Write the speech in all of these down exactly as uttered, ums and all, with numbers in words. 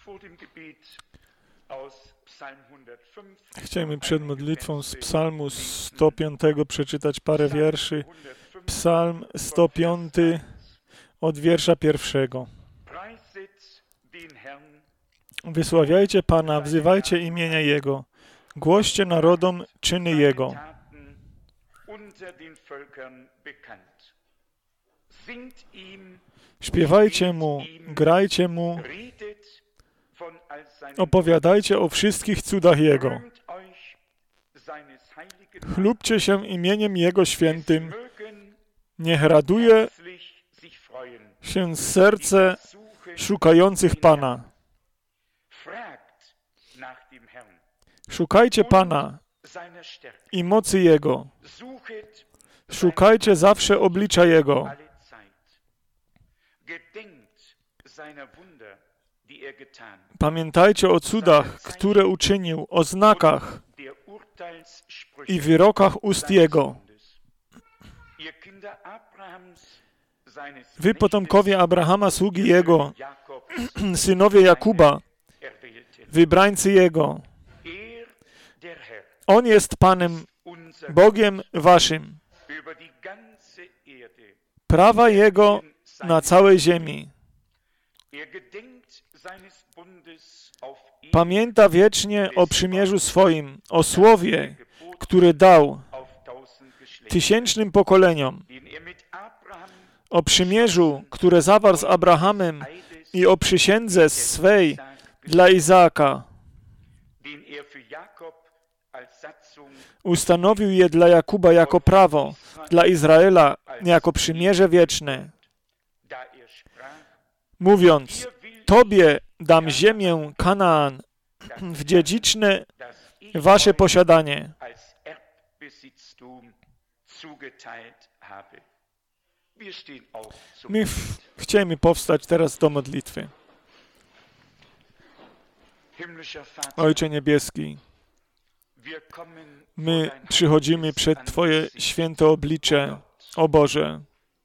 Chciałem przed modlitwą z psalmu sto piątego przeczytać parę wierszy. Psalm sto piąty od wiersza pierwszego. Wysławiajcie Pana, wzywajcie imienia Jego, głoście narodom czyny Jego. Śpiewajcie Mu, grajcie Mu, opowiadajcie o wszystkich cudach Jego. Chlubcie się imieniem Jego świętym. Niech raduje się serce szukających Pana. Szukajcie Pana i mocy Jego. Szukajcie zawsze oblicza Jego. Pamiętajcie o cudach, które uczynił, o znakach i wyrokach ust Jego. Wy, potomkowie Abrahama, sługi Jego, synowie Jakuba, wybrańcy Jego. On jest Panem, Bogiem waszym. Prawa Jego na całej ziemi. Pamięta wiecznie o przymierzu swoim, o słowie, które dał tysięcznym pokoleniom, o przymierzu, które zawarł z Abrahamem i o przysiędze swej dla Izaaka. Ustanowił je dla Jakuba jako prawo, dla Izraela jako przymierze wieczne, mówiąc: Tobie dam ziemię Kanaan w dziedziczne wasze posiadanie. My chcemy powstać teraz do modlitwy. Ojcze Niebieski, my przychodzimy przed Twoje święte oblicze, o Boże.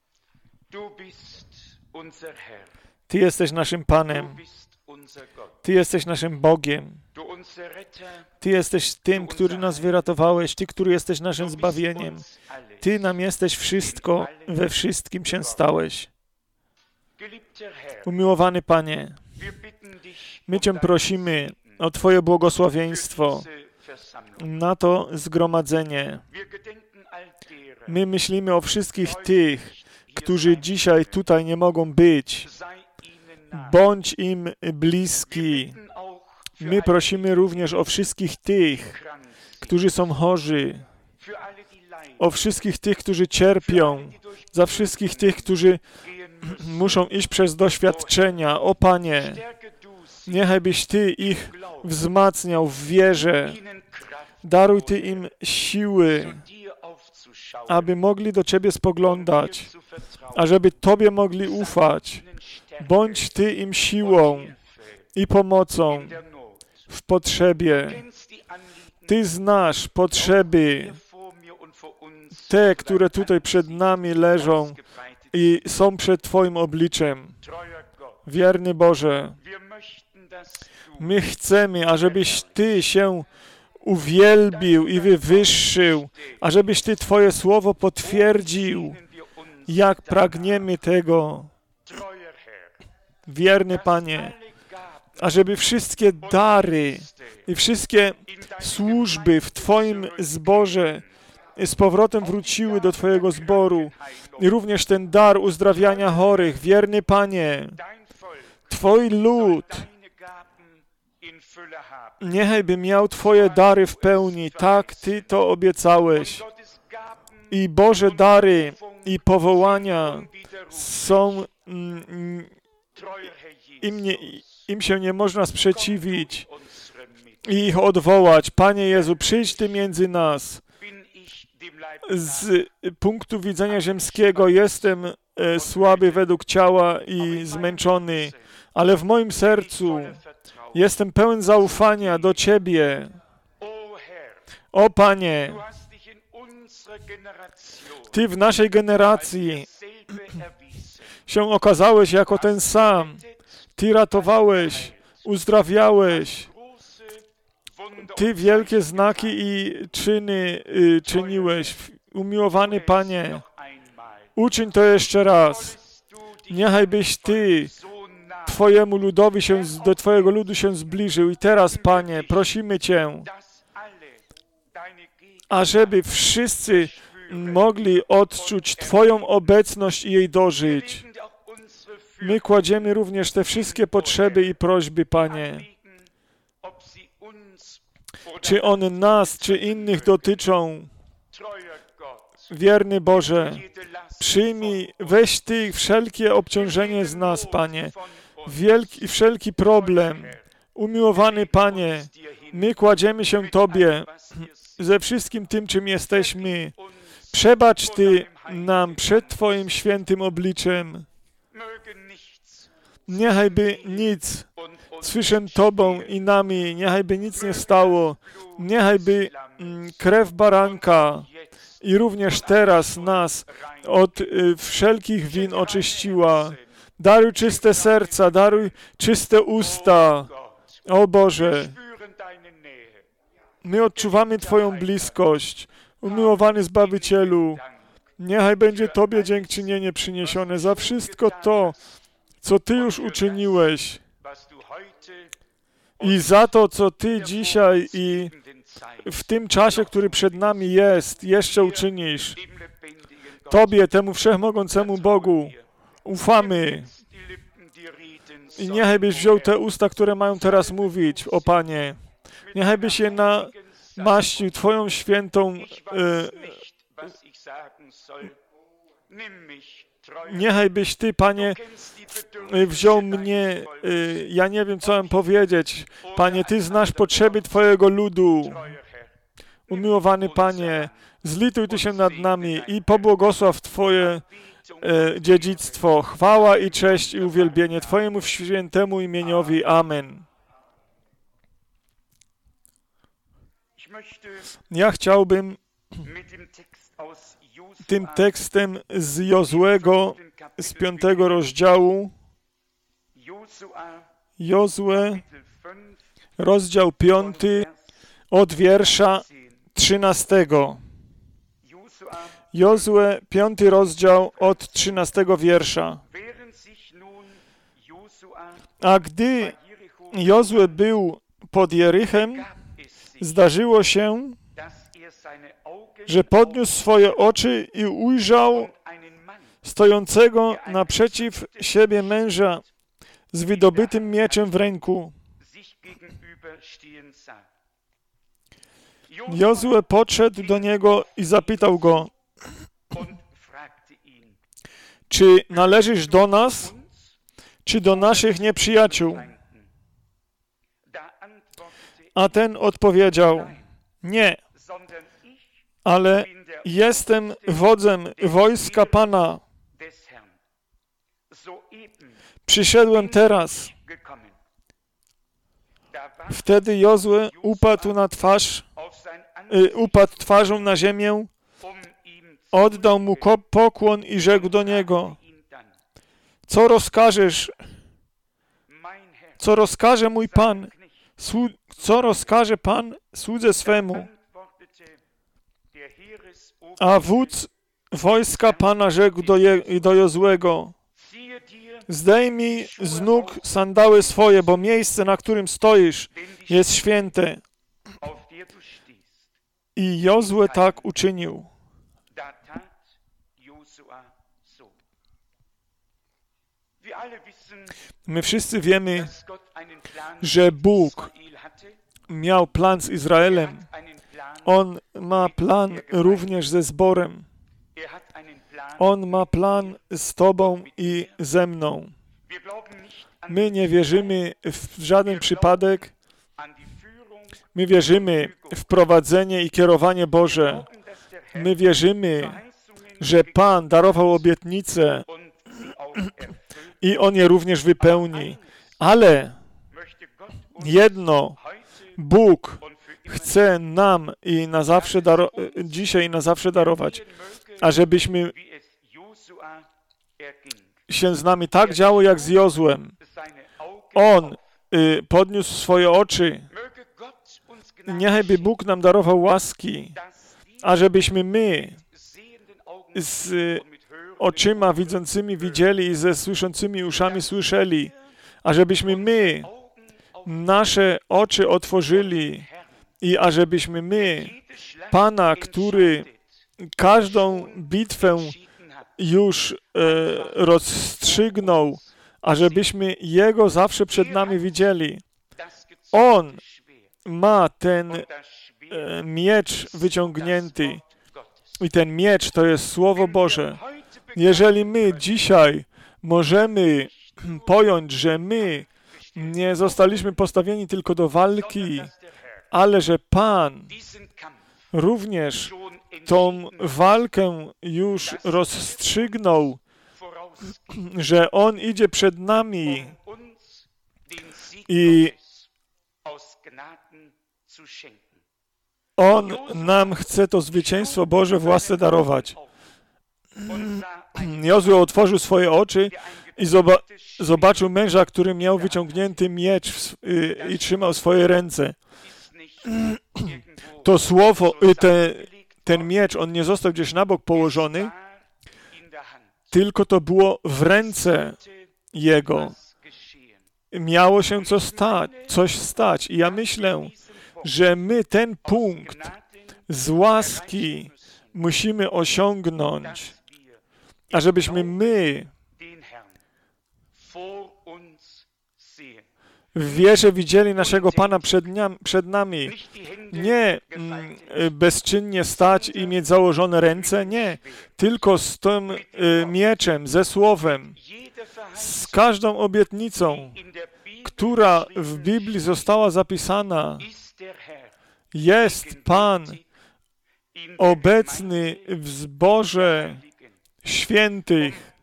Ty jesteś naszym Panem. Ty jesteś naszym Bogiem. Ty jesteś tym, który nas wyratowałeś. Ty, który jesteś naszym zbawieniem. Ty nam jesteś wszystko, we wszystkim się stałeś. Umiłowany Panie, my Cię prosimy o Twoje błogosławieństwo na to zgromadzenie. My myślimy o wszystkich tych, którzy dzisiaj tutaj nie mogą być. Bądź im bliski. My prosimy również o wszystkich tych, którzy są chorzy, o wszystkich tych, którzy cierpią, za wszystkich tych, którzy muszą iść przez doświadczenia. O Panie, niechaj byś Ty ich wzmacniał w wierze. Daruj Ty im siły, aby mogli do Ciebie spoglądać, ażeby Tobie mogli ufać. Bądź Ty im siłą i pomocą w potrzebie. Ty znasz potrzeby, te, które tutaj przed nami leżą i są przed Twoim obliczem. Wierny Boże, my chcemy, ażebyś Ty się uwielbił i wywyższył, ażebyś Ty Twoje słowo potwierdził, jak pragniemy tego. Wierny Panie, ażeby wszystkie dary i wszystkie służby w Twoim zborze z powrotem wróciły do Twojego zboru i również ten dar uzdrawiania chorych. Wierny Panie, Twój lud niechaj by miał Twoje dary w pełni, tak Ty to obiecałeś. I Boże dary i powołania są, mm, im, nie, im się nie można sprzeciwić i ich odwołać. Panie Jezu, przyjdź Ty między nas. Z punktu widzenia ziemskiego jestem e, słaby według ciała i zmęczony, ale w moim sercu jestem pełen zaufania do Ciebie. O Panie, Ty w naszej generacji się okazałeś jako ten sam. Ty ratowałeś uzdrawiałeś. Ty wielkie znaki i czyny y, czyniłeś. Umiłowany Panie, uczyń to jeszcze raz. Niechaj byś Ty Twojemu ludowi się, do Twojego ludu się zbliżył. I teraz, Panie, prosimy Cię, ażeby wszyscy mogli odczuć Twoją obecność i jej dożyć. My kładziemy również te wszystkie potrzeby i prośby, Panie. Czy one nas, czy innych dotyczą. Wierny Boże, przyjmij, weź Ty wszelkie obciążenie z nas, Panie. Wielki, wszelki problem. Umiłowany Panie, my kładziemy się Tobie ze wszystkim tym, czym jesteśmy. Przebacz Ty nam przed Twoim świętym obliczem. Niechajby nic słyszę Tobą i nami, niechajby nic nie stało. Niechajby mm, krew baranka i również teraz nas od y, wszelkich win oczyściła. Daruj czyste serca, daruj czyste usta. O Boże, my odczuwamy Twoją bliskość. Umiłowany Zbawicielu, niechaj będzie Tobie dziękczynienie przyniesione za wszystko to, co Ty już uczyniłeś i za to, co Ty dzisiaj i w tym czasie, który przed nami jest, jeszcze uczynisz. Tobie, temu wszechmogącemu Bogu, ufamy. I niechaj byś wziął te usta, które mają teraz mówić, o Panie. Niechaj byś je namaścił Twoją świętą... Y, niechaj byś Ty, Panie, wziął mnie... Y, ja nie wiem, co mam powiedzieć. Panie, Ty znasz potrzeby Twojego ludu. Umiłowany Panie, zlituj Ty się nad nami i pobłogosław Twoje e, dziedzictwo. Chwała i cześć i uwielbienie Twojemu świętemu imieniowi. Amen. Ja chciałbym tym tekstem z Jozłego, z piątego rozdziału, Jozue, rozdział piąty, od wiersza trzynastego. Jozue, piąty rozdział, od trzynastego wiersza. A gdy Jozue był pod Jerychem, zdarzyło się, że podniósł swoje oczy i ujrzał stojącego naprzeciw siebie męża z wydobytym mieczem w ręku. Jozue podszedł do niego i zapytał go, czy należysz do nas, czy do naszych nieprzyjaciół? A ten odpowiedział, nie, ale jestem wodzem wojska Pana. Przyszedłem teraz. Wtedy Jozue upadł na twarz, y, upadł twarzą na ziemię, oddał mu pokłon i rzekł do niego, co rozkażesz, co rozkaże mój Pan, co rozkaże Pan słudze swemu? A wódz wojska Pana rzekł do, Je, do Jozłego, zdejmij z nóg sandały swoje, bo miejsce, na którym stoisz, jest święte. I Jozue tak uczynił. My wszyscy wiemy, że Bóg miał plan z Izraelem. On ma plan również ze zborem. On ma plan z Tobą i ze mną. My nie wierzymy w żaden przypadek. My wierzymy w prowadzenie i kierowanie Boże. My wierzymy, że Pan darował obietnice i On je również wypełni. Ale jedno Bóg chce nam i na zawsze daro- dzisiaj i na zawsze darować, ażebyśmy się z nami tak działo jak z Jozłem. On y, podniósł swoje oczy. Niechby Bóg nam darował łaski, ażebyśmy my z oczyma widzącymi widzieli i ze słyszącymi uszami słyszeli, ażebyśmy my nasze oczy otworzyli i ażebyśmy my Pana, który każdą bitwę już e, rozstrzygnął, ażebyśmy Jego zawsze przed nami widzieli. On ma ten e, miecz wyciągnięty i ten miecz to jest Słowo Boże. Jeżeli my dzisiaj możemy pojąć, że my nie zostaliśmy postawieni tylko do walki, ale że Pan również tą walkę już rozstrzygnął, że On idzie przed nami i On nam chce to zwycięstwo Boże w łasce darować. Jozue otworzył swoje oczy i zoba zobaczył męża, który miał wyciągnięty miecz w, y, i trzymał swoje ręce. To słowo, y, te, ten miecz, on nie został gdzieś na bok położony, tylko to było w ręce jego. Miało się co stać, coś stać. I ja myślę, że my ten punkt z łaski musimy osiągnąć, ażebyśmy my w wierze widzieli naszego Pana przed, przed nami. Nie mm, bezczynnie stać i mieć założone ręce, nie. Tylko z tym y, mieczem, ze Słowem, z każdą obietnicą, która w Biblii została zapisana. Jest Pan obecny w zborze świętych.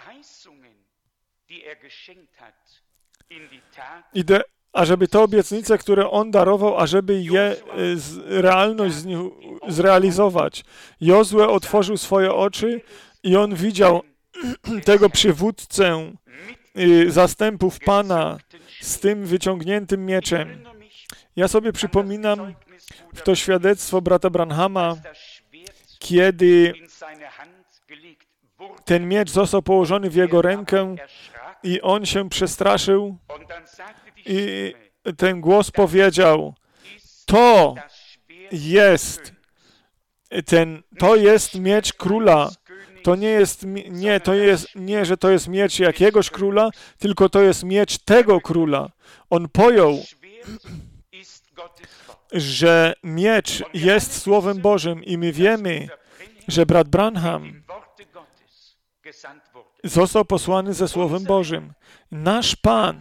I de, ażeby te obietnice, które On darował, ażeby je z, realność z nich zrealizować. Jozue otworzył swoje oczy i on widział tego przywódcę y, zastępów Pana z tym wyciągniętym mieczem. Ja sobie przypominam w to świadectwo brata Branhama, kiedy ten miecz został położony w jego rękę i on się przestraszył i ten głos powiedział, to jest ten, to jest miecz króla. To nie jest, nie, to jest, nie, że to jest miecz jakiegoś króla, tylko to jest miecz tego króla. On pojął, że miecz jest Słowem Bożym i my wiemy, że brat Branham został posłany ze Słowem Bożym. Nasz Pan,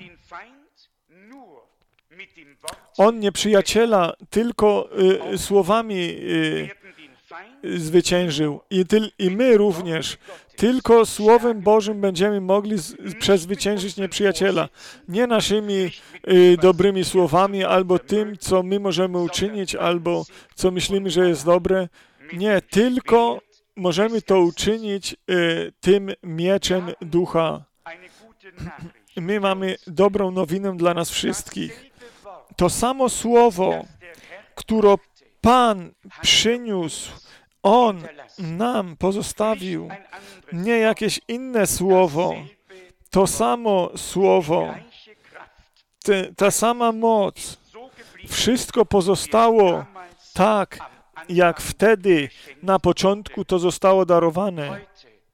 On nie przyjaciela tylko y, słowami y, zwyciężył. I, ty, I my również tylko Słowem Bożym będziemy mogli z, przezwyciężyć nieprzyjaciela. Nie naszymi y, dobrymi słowami, albo tym, co my możemy uczynić, albo co myślimy, że jest dobre. Nie, tylko możemy to uczynić y, tym mieczem Ducha. My mamy dobrą nowinę dla nas wszystkich. To samo słowo, które Pan przyniósł, On nam pozostawił, nie jakieś inne słowo, to samo słowo, te, ta sama moc, wszystko pozostało tak, jak wtedy na początku to zostało darowane.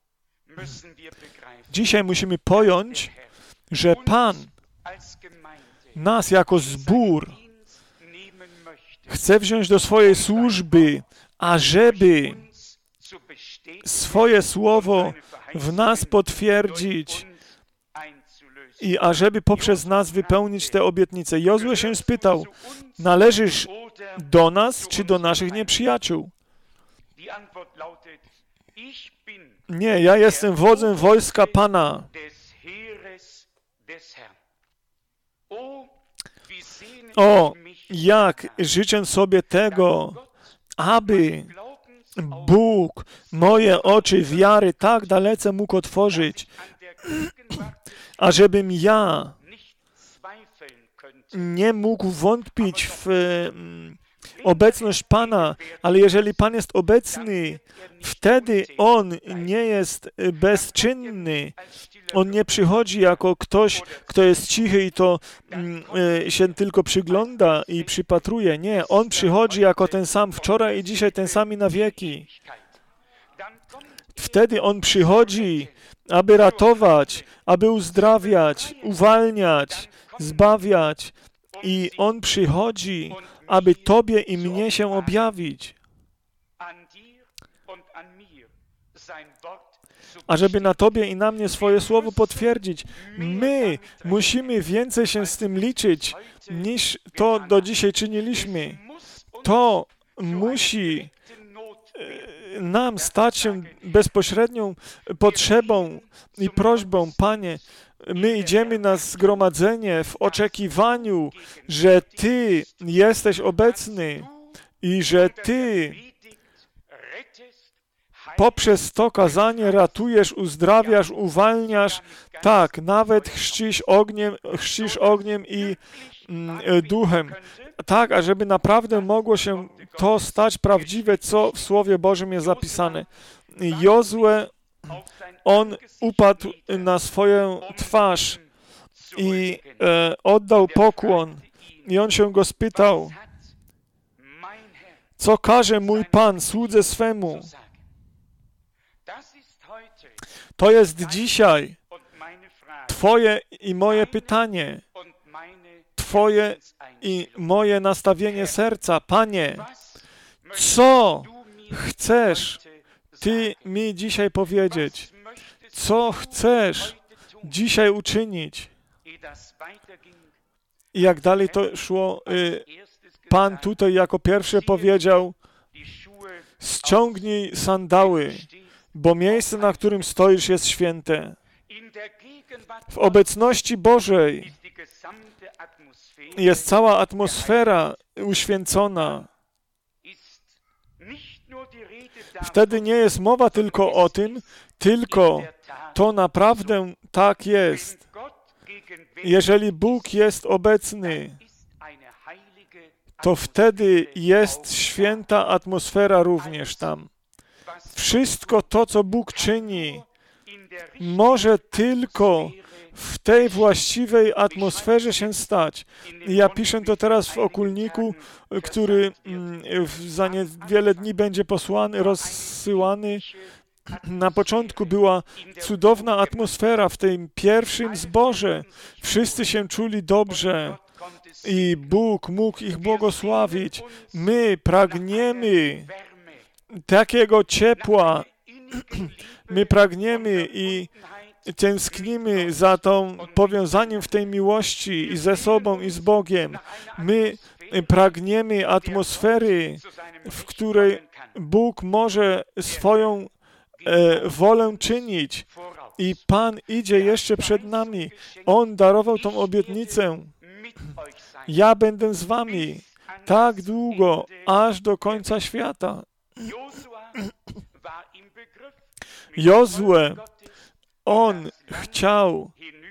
Dzisiaj musimy pojąć, że Pan nas jako zbór chce wziąć do swojej służby, ażeby swoje słowo w nas potwierdzić i ażeby poprzez nas wypełnić te obietnice. Jozue się spytał, należysz do nas, czy do naszych nieprzyjaciół? Nie, ja jestem wodzem wojska Pana. O, jak życzę sobie tego, aby Bóg moje oczy wiary tak dalece mógł otworzyć, ażebym ja nie mógł wątpić w obecność Pana, ale jeżeli Pan jest obecny, wtedy On nie jest bezczynny. On nie przychodzi jako ktoś, kto jest cichy i to mm, się tylko przygląda i przypatruje. Nie, On przychodzi jako ten sam wczoraj i dzisiaj ten sam i na wieki. Wtedy On przychodzi, aby ratować, aby uzdrawiać, uwalniać, zbawiać. I On przychodzi, aby Tobie i mnie się objawić. A żeby na Tobie i na mnie swoje słowo potwierdzić, my musimy więcej się z tym liczyć, niż to do dzisiaj czyniliśmy. To musi nam stać się bezpośrednią potrzebą i prośbą. Panie, my idziemy na zgromadzenie w oczekiwaniu, że Ty jesteś obecny i że Ty poprzez to kazanie ratujesz, uzdrawiasz, uwalniasz, tak, nawet chrzcisz ogniem, chrzcisz ogniem i mm, duchem. Tak, ażeby naprawdę mogło się to stać prawdziwe, co w Słowie Bożym jest zapisane. Jozue, on upadł na swoją twarz i e, oddał pokłon. I on się go spytał, co każe mój Pan słudze swemu? To jest dzisiaj Twoje i moje pytanie, Twoje i moje nastawienie serca. Panie, co chcesz Ty mi dzisiaj powiedzieć? Co chcesz dzisiaj uczynić? I jak dalej to szło, Pan tutaj jako pierwszy powiedział, ściągnij sandały, bo miejsce, na którym stoisz, jest święte. W obecności Bożej jest cała atmosfera uświęcona. Wtedy nie jest mowa tylko o tym, tylko to naprawdę tak jest. Jeżeli Bóg jest obecny, to wtedy jest święta atmosfera również tam. Wszystko to, co Bóg czyni, może tylko w tej właściwej atmosferze się stać. I ja piszę to teraz w okulniku, który za niewiele dni będzie posłany, rozsyłany. Na początku była cudowna atmosfera w tym pierwszym zborze. Wszyscy się czuli dobrze i Bóg mógł ich błogosławić. My pragniemy takiego ciepła. My pragniemy i tęsknimy za tą powiązaniem w tej miłości i ze sobą, i z Bogiem. My pragniemy atmosfery, w której Bóg może swoją e, wolę czynić. I Pan idzie jeszcze przed nami. On darował tą obietnicę. Ja będę z wami tak długo, aż do końca świata. Jozue, on chciał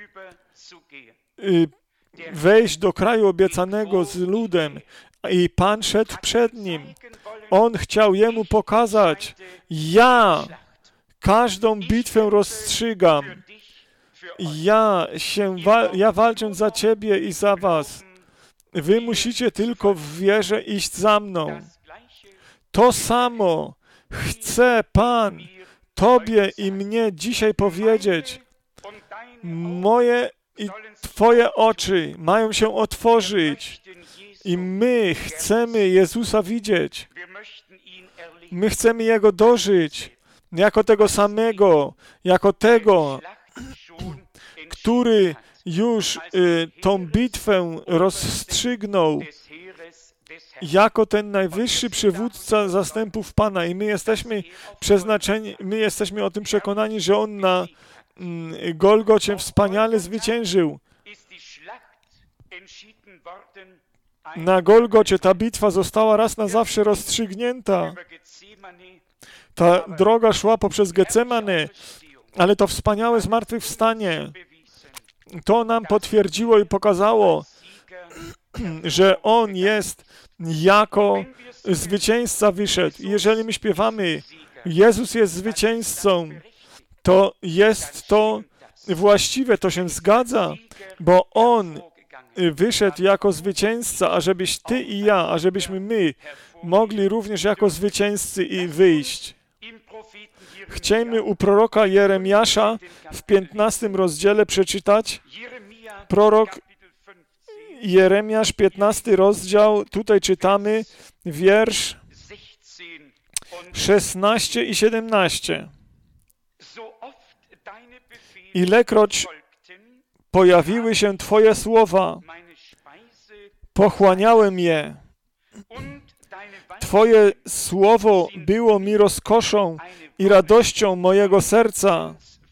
wejść do kraju obiecanego z ludem i Pan szedł przed nim. On chciał jemu pokazać, ja każdą bitwę rozstrzygam. Ja, się wa- ja walczę za ciebie i za was. Wy musicie tylko w wierze iść za mną. To samo chce Pan Tobie i mnie dzisiaj powiedzieć. Moje i Twoje oczy mają się otworzyć i my chcemy Jezusa widzieć. My chcemy Jego dożyć jako tego samego, jako tego, który już y, tą bitwę rozstrzygnął, jako ten najwyższy przywódca zastępów Pana. I my jesteśmy przeznaczeni, my jesteśmy o tym przekonani, że On na mm, Golgocie wspaniale zwyciężył. Na Golgocie ta bitwa została raz na zawsze rozstrzygnięta. Ta droga szła poprzez Getsemane, ale to wspaniałe zmartwychwstanie. To nam potwierdziło i pokazało, że On jest jako zwycięzca wyszedł. Jeżeli my śpiewamy, Jezus jest zwycięzcą, to jest to właściwe, to się zgadza, bo On wyszedł jako zwycięzca, ażebyś ty i ja, ażebyśmy my mogli również jako zwycięzcy i wyjść. Chcielibyśmy u proroka Jeremiasza w piętnastym rozdziale przeczytać. Prorok Jeremiasz, piętnasty rozdział, tutaj czytamy wiersz szesnaście i siedemnaście. Ilekroć pojawiły się Twoje słowa, pochłaniałem je. Twoje słowo było mi rozkoszą i radością mojego serca.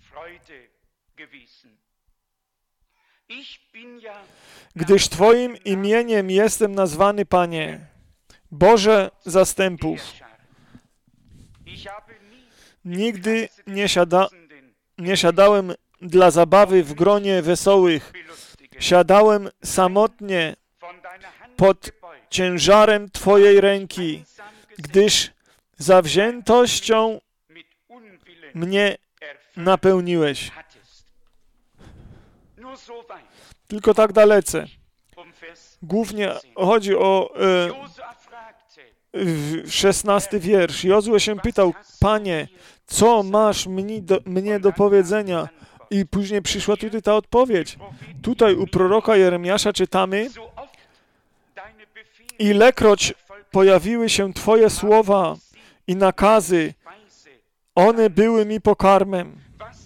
Gdyż Twoim imieniem jestem nazwany, Panie, Boże zastępów. Nigdy nie, siada, nie siadałem dla zabawy w gronie wesołych. Siadałem samotnie pod ciężarem Twojej ręki, gdyż zawziętością mnie napełniłeś. Tylko tak dalece. Głównie chodzi o e, szesnasty wiersz. Jozue się pytał, Panie, co masz mnie do, mnie do powiedzenia? I później przyszła tutaj ta odpowiedź. Tutaj u proroka Jeremiasza czytamy, ilekroć pojawiły się Twoje słowa i nakazy, one były mi pokarmem.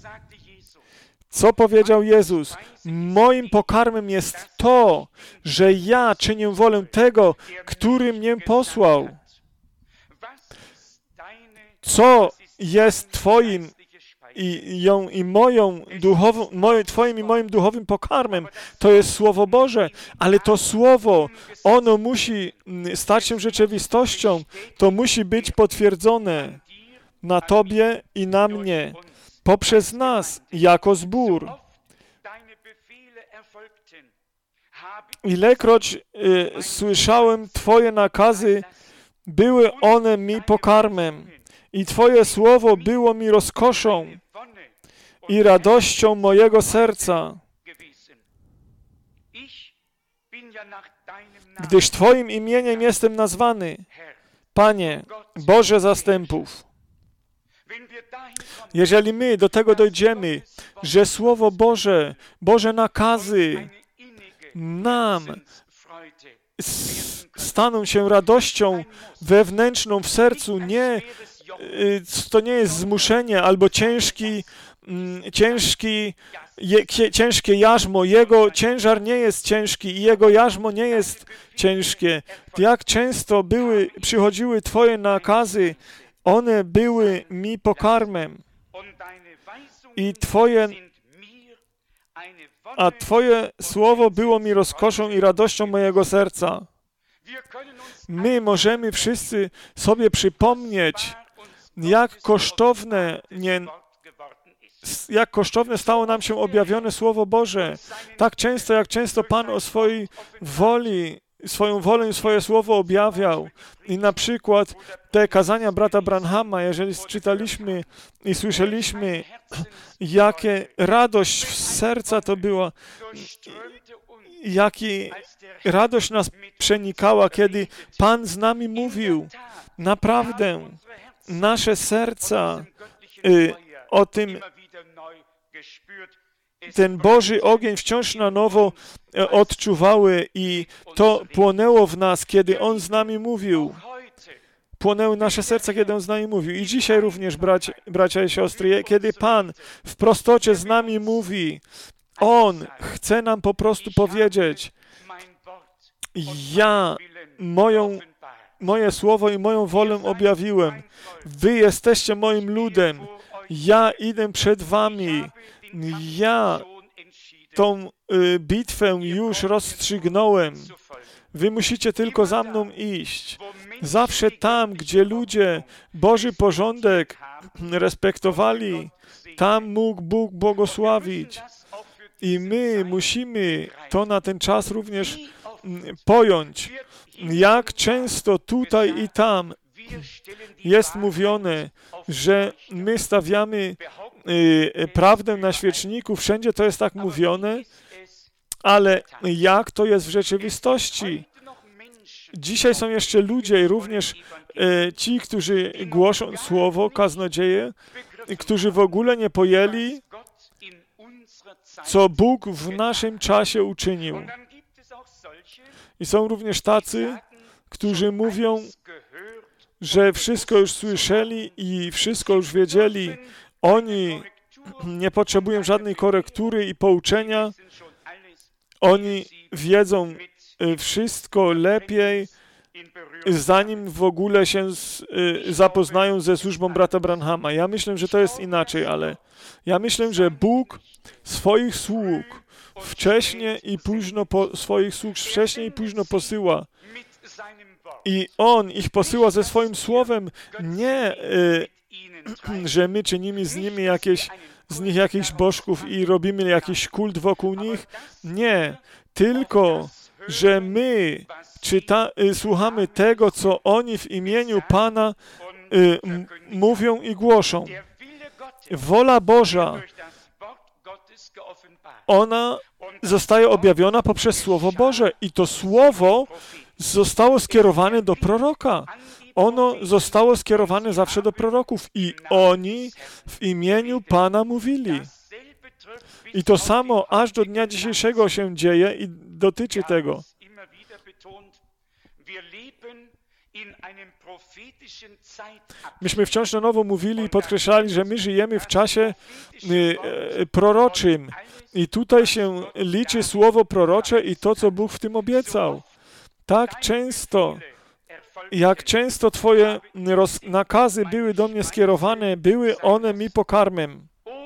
Co powiedział Jezus? Moim pokarmem jest to, że ja czynię wolę tego, który mnie posłał. Co jest Twoim i, ją, i moją duchową, moje, Twoim i moim duchowym pokarmem? To jest Słowo Boże, ale to Słowo, ono musi stać się rzeczywistością, to musi być potwierdzone na Tobie i na mnie, poprzez nas, jako zbór. Ilekroć y, słyszałem Twoje nakazy, były one mi pokarmem i Twoje słowo było mi rozkoszą i radością mojego serca. Gdyż Twoim imieniem jestem nazwany, Panie, Boże zastępów. Jeżeli my do tego dojdziemy, że Słowo Boże, Boże nakazy nam staną się radością wewnętrzną w sercu, nie, to nie jest zmuszenie albo ciężki, ciężki, je, ciężkie jarzmo. Jego ciężar nie jest ciężki i Jego jarzmo nie jest ciężkie. Jak często były, przychodziły Twoje nakazy, one były mi pokarmem i Twoje, a Twoje słowo było mi rozkoszą i radością mojego serca. My możemy wszyscy sobie przypomnieć, jak kosztowne, nie, jak kosztowne stało nam się objawione Słowo Boże. Tak często, jak często Pan o swojej woli, swoją wolę i swoje Słowo objawiał. I na przykład te kazania brata Branhama, jeżeli czytaliśmy i słyszeliśmy, jakie radość w serca to była, jaki radość nas przenikała, kiedy Pan z nami mówił. Naprawdę, nasze serca y, o tym, ten Boży ogień wciąż na nowo odczuwały i to płonęło w nas, kiedy On z nami mówił. Płonęły nasze serca, kiedy On z nami mówił. I dzisiaj również, bracia, bracia i siostry, kiedy Pan w prostocie z nami mówi, On chce nam po prostu powiedzieć, ja moją, moje słowo i moją wolę objawiłem. Wy jesteście moim ludem. Ja idę przed wami. Ja tą y, bitwę już rozstrzygnąłem. Wy musicie tylko za mną iść. Zawsze tam, gdzie ludzie Boży porządek respektowali, tam mógł Bóg błogosławić. I my musimy to na ten czas również pojąć, jak często tutaj i tam jest mówione, że my stawiamy y, prawdę na świeczniku, wszędzie to jest tak mówione, ale jak to jest w rzeczywistości? Dzisiaj są jeszcze ludzie, i również y, ci, którzy głoszą słowo, kaznodzieje, którzy w ogóle nie pojęli, co Bóg w naszym czasie uczynił. I są również tacy, którzy mówią, że wszystko już słyszeli i wszystko już wiedzieli. Oni nie potrzebują żadnej korektury i pouczenia. Oni wiedzą wszystko lepiej, zanim w ogóle się z, y, zapoznają ze służbą brata Branhama. Ja myślę, że to jest inaczej, ale ja myślę, że Bóg swoich sług wcześniej i późno po, swoich sług wcześniej i późno posyła. I On ich posyła ze swoim słowem, nie, y, że my czynimy z nimi jakieś, z nich jakichś bożków i robimy jakiś kult wokół nich. Nie, tylko, że my czyta, y, słuchamy tego, co oni w imieniu Pana y, m, mówią i głoszą. Wola Boża, ona zostaje objawiona poprzez Słowo Boże i to Słowo zostało skierowane do proroka. Ono zostało skierowane zawsze do proroków i oni w imieniu Pana mówili. I to samo aż do dnia dzisiejszego się dzieje i dotyczy tego. Myśmy wciąż na nowo mówili i podkreślali, że my żyjemy w czasie y, y, proroczym. I tutaj się liczy słowo prorocze i to, co Bóg w tym obiecał. Tak często, jak często Twoje roz, nakazy były do mnie skierowane, były one mi pokarmem.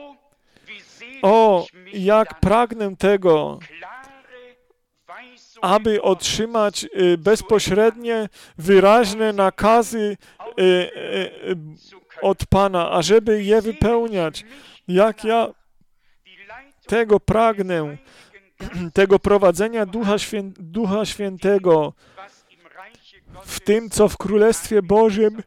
O, jak pragnę tego, aby otrzymać y, bezpośrednie, wyraźne nakazy y, y, y, od Pana, ażeby je wypełniać. Jak ja tego pragnę, tego prowadzenia Ducha, Świę, Ducha Świętego w tym, co w Królestwie Bożym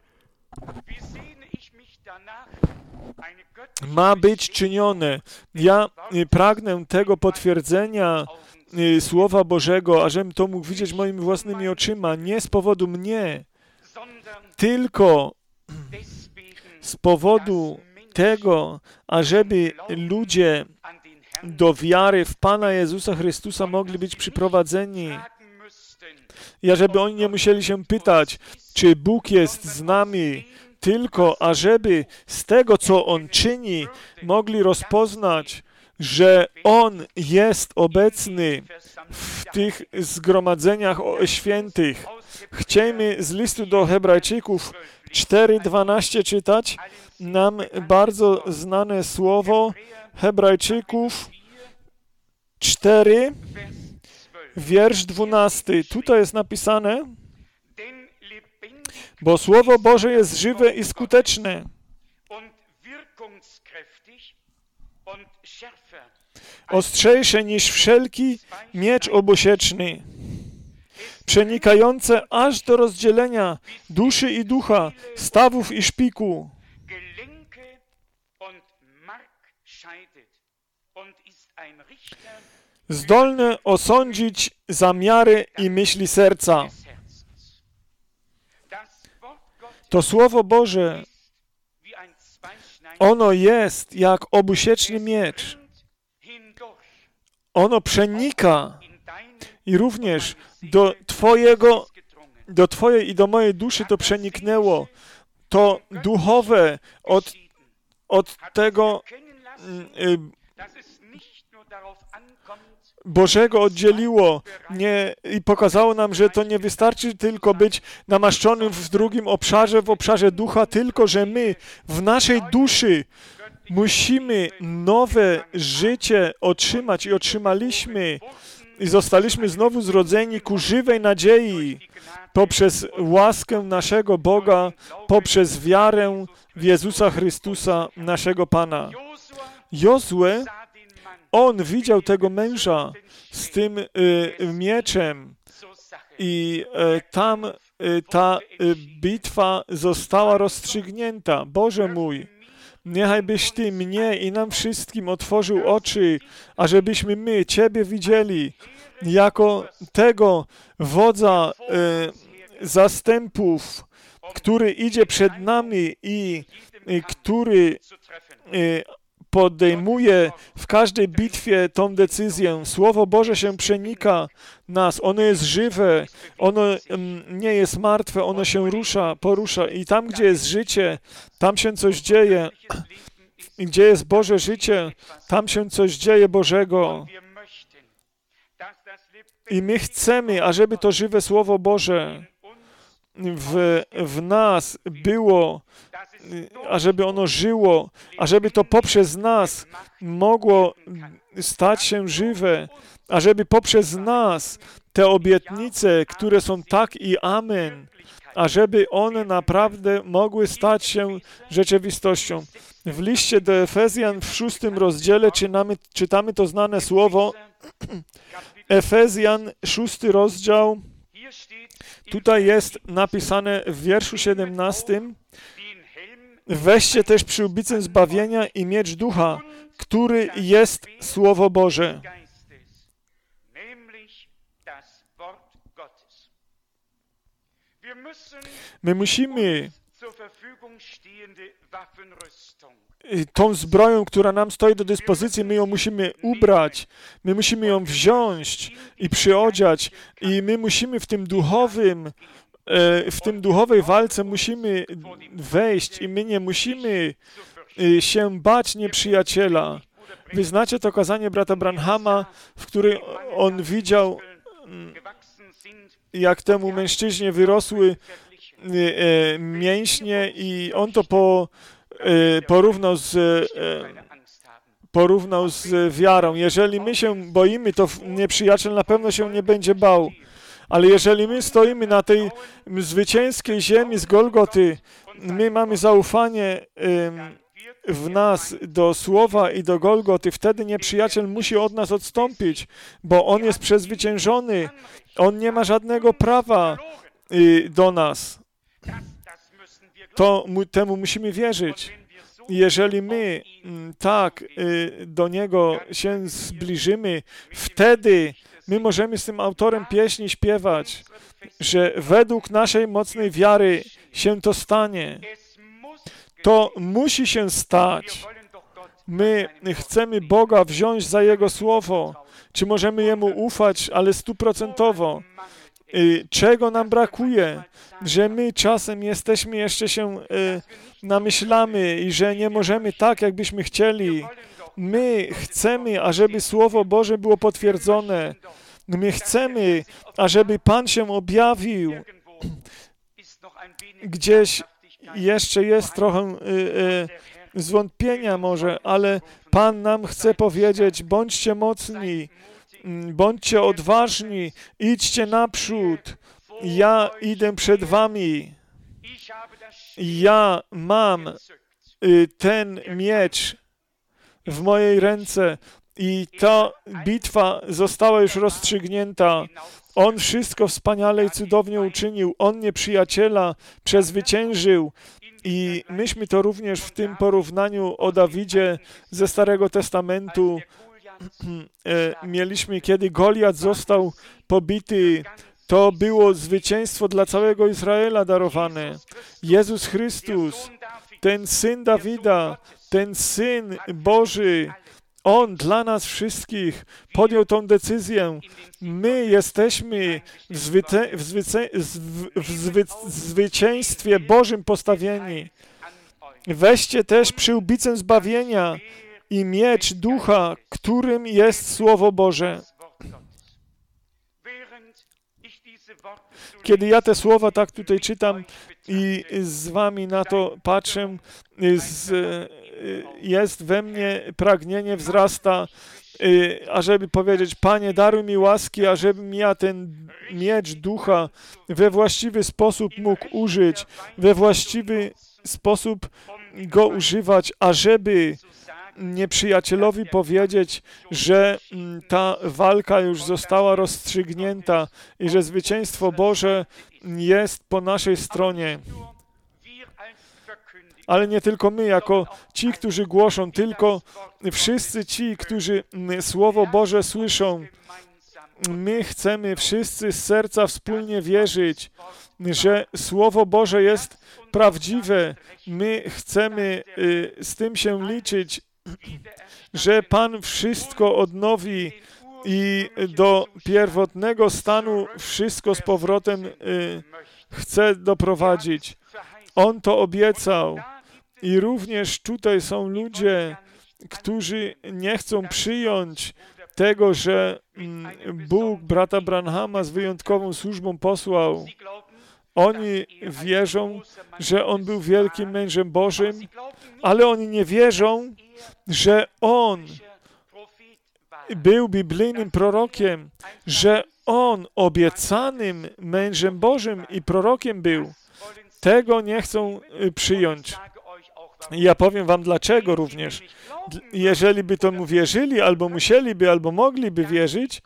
ma być czynione. Ja y, pragnę tego potwierdzenia y, Słowa Bożego, ażebym to mógł widzieć moimi własnymi oczyma, nie z powodu mnie, tylko z powodu tego, ażeby ludzie do wiary w Pana Jezusa Chrystusa mogli być przyprowadzeni. I ażeby oni nie musieli się pytać, czy Bóg jest z nami, tylko ażeby z tego, co On czyni, mogli rozpoznać, że On jest obecny w tych zgromadzeniach świętych. Chcemy z listu do Hebrajczyków cztery dwanaście czytać nam bardzo znane słowo Hebrajczyków cztery, wiersz dwunasty. Tutaj jest napisane, bo Słowo Boże jest żywe i skuteczne. Ostrzejsze niż wszelki miecz obosieczny, przenikające aż do rozdzielenia duszy i ducha, stawów i szpiku, zdolne osądzić zamiary i myśli serca. To Słowo Boże, ono jest jak obusieczny miecz. Ono przenika i również do Twojego, do Twojej i do mojej duszy to przeniknęło. To duchowe od, od tego y, Bożego oddzieliło nie, i pokazało nam, że to nie wystarczy tylko być namaszczonym w drugim obszarze, w obszarze ducha, tylko że my w naszej duszy musimy nowe życie otrzymać i otrzymaliśmy i zostaliśmy znowu zrodzeni ku żywej nadziei poprzez łaskę naszego Boga, poprzez wiarę w Jezusa Chrystusa, naszego Pana. Jozue, on widział tego męża z tym y, mieczem I e, tam e, ta e, bitwa została rozstrzygnięta. Boże mój, niechaj byś Ty mnie i nam wszystkim otworzył oczy, ażebyśmy my Ciebie widzieli jako tego wodza e, zastępów, który idzie przed nami i e, który e, podejmuje w każdej bitwie tą decyzję. Słowo Boże się przenika nas, ono jest żywe, ono nie jest martwe, ono się rusza, porusza i tam, gdzie jest życie, tam się coś dzieje. I gdzie jest Boże życie, tam się coś dzieje Bożego. I my chcemy, ażeby to żywe Słowo Boże w, w nas było, ażeby ono żyło, ażeby to poprzez nas mogło stać się żywe, ażeby poprzez nas te obietnice, które są tak i amen, ażeby one naprawdę mogły stać się rzeczywistością. W liście do Efezjan w szóstym rozdziale czytamy, czytamy to znane słowo. Efezjan, szósty rozdział. Tutaj jest napisane w wierszu siedemnastym. Weźcie też przyłbicę zbawienia i miecz ducha, który jest Słowo Boże. My musimy tą zbroją, która nam stoi do dyspozycji, my ją musimy ubrać, my musimy ją wziąć i przyodziać i my musimy w tym duchowym, w tym duchowej walce musimy wejść i my nie musimy się bać nieprzyjaciela. Wy znacie to kazanie brata Branhama, w którym on widział, jak temu mężczyźnie wyrosły mięśnie i on to po, porównał z, porównał z wiarą. Jeżeli my się boimy, to nieprzyjaciel na pewno się nie będzie bał. Ale jeżeli my stoimy na tej zwycięskiej ziemi z Golgoty, my mamy zaufanie w nas do Słowa i do Golgoty, wtedy nieprzyjaciel musi od nas odstąpić, bo on jest przezwyciężony. On nie ma żadnego prawa do nas. To mu, temu musimy wierzyć. Jeżeli my tak do Niego się zbliżymy, wtedy my możemy z tym autorem pieśni śpiewać, że według naszej mocnej wiary się to stanie. To musi się stać. My chcemy Boga wziąć za Jego Słowo. Czy możemy Jemu ufać, ale stuprocentowo? Czego nam brakuje? Że my czasem jesteśmy, jeszcze się y, namyślamy i że nie możemy tak, jakbyśmy chcieli. My chcemy, ażeby Słowo Boże było potwierdzone. My chcemy, ażeby Pan się objawił. Gdzieś jeszcze jest trochę y, y, zwątpienia może, ale Pan nam chce powiedzieć, bądźcie mocni, bądźcie odważni, idźcie naprzód. Ja idę przed wami. Ja mam y, ten miecz w mojej ręce i ta bitwa została już rozstrzygnięta. On wszystko wspaniale i cudownie uczynił. On nieprzyjaciela przezwyciężył. I myśmy to również w tym porównaniu o Dawidzie ze Starego Testamentu mieliśmy, kiedy Goliat został pobity. To było zwycięstwo dla całego Izraela darowane. Jezus Chrystus, ten Syn Dawida, ten Syn Boży, On dla nas wszystkich podjął tą decyzję. My jesteśmy w, zwyte, w, zwyce, w, zwy, w zwycięstwie Bożym postawieni. Weźcie też przyłbicę zbawienia i miecz ducha, którym jest Słowo Boże. Kiedy ja te słowa tak tutaj czytam i z wami na to patrzę, z, jest we mnie pragnienie, wzrasta, ażeby powiedzieć, Panie, daruj mi łaski, ażebym ja ten miecz ducha we właściwy sposób mógł użyć, we właściwy sposób go używać, ażeby nieprzyjacielowi powiedzieć, że ta walka już została rozstrzygnięta i że zwycięstwo Boże jest po naszej stronie. Ale nie tylko my, jako ci, którzy głoszą, tylko wszyscy ci, którzy Słowo Boże słyszą. My chcemy wszyscy z serca wspólnie wierzyć, że Słowo Boże jest prawdziwe. My chcemy y, z tym się liczyć, że Pan wszystko odnowi i do pierwotnego stanu wszystko z powrotem y, chce doprowadzić. On to obiecał. I również tutaj są ludzie, którzy nie chcą przyjąć tego, że Bóg brata Branhama z wyjątkową służbą posłał. Oni wierzą, że on był wielkim mężem Bożym, ale oni nie wierzą, że on był biblijnym prorokiem, że on obiecanym mężem Bożym i prorokiem był. Tego nie chcą przyjąć. I ja powiem wam dlaczego również. Jeżeli by to mu wierzyli, albo musieliby, albo mogliby wierzyć,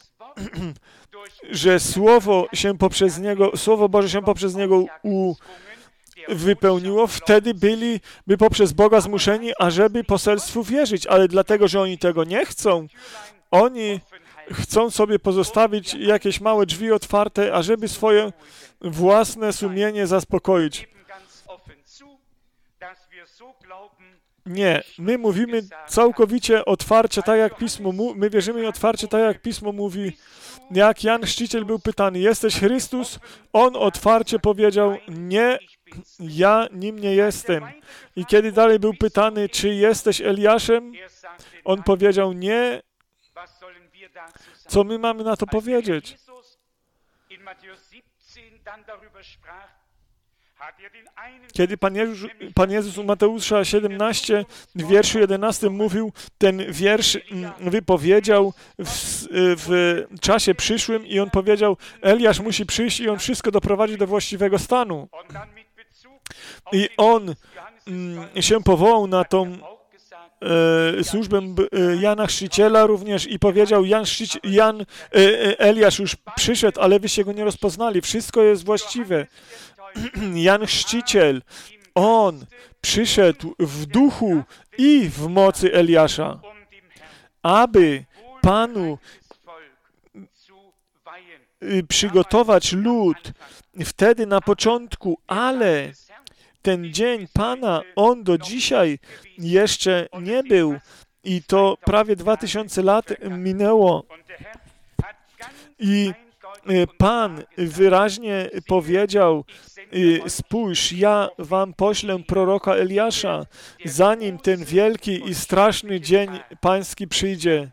że Słowo się poprzez niego, Słowo Boże się poprzez niego u, wypełniło, wtedy byliby poprzez Boga zmuszeni, ażeby poselstwu wierzyć. Ale dlatego, że oni tego nie chcą, oni chcą sobie pozostawić jakieś małe drzwi otwarte, ażeby swoje własne sumienie zaspokoić. Nie, my mówimy całkowicie otwarcie, tak jak Pismo mówi, my wierzymy otwarcie, tak jak Pismo mówi. Jak Jan Chrzciciel był pytany, jesteś Chrystus? On otwarcie powiedział, nie, ja nim nie jestem. I kiedy dalej był pytany, czy jesteś Eliaszem? On powiedział, nie. Co my mamy na to powiedzieć? Kiedy Pan Jezus, Pan Jezus u Mateusza siedemnaście, w wierszu jedenastym mówił, ten wiersz wypowiedział w, w czasie przyszłym i on powiedział, Eliasz musi przyjść i on wszystko doprowadzi do właściwego stanu. I on mm, się powołał na tą e, służbę e, Jana Chrzciciela również i powiedział, Jan, Chrzcici, Jan e, Eliasz już przyszedł, ale wyście go nie rozpoznali. Wszystko jest właściwe. Jan Chrzciciel, on przyszedł w duchu i w mocy Eliasza, aby Panu przygotować lud wtedy na początku, ale ten dzień Pana, on do dzisiaj jeszcze nie był i to prawie dwa tysiące lat minęło. I Pan wyraźnie powiedział, spójrz, ja wam poślę proroka Eliasza, zanim ten wielki i straszny dzień pański przyjdzie.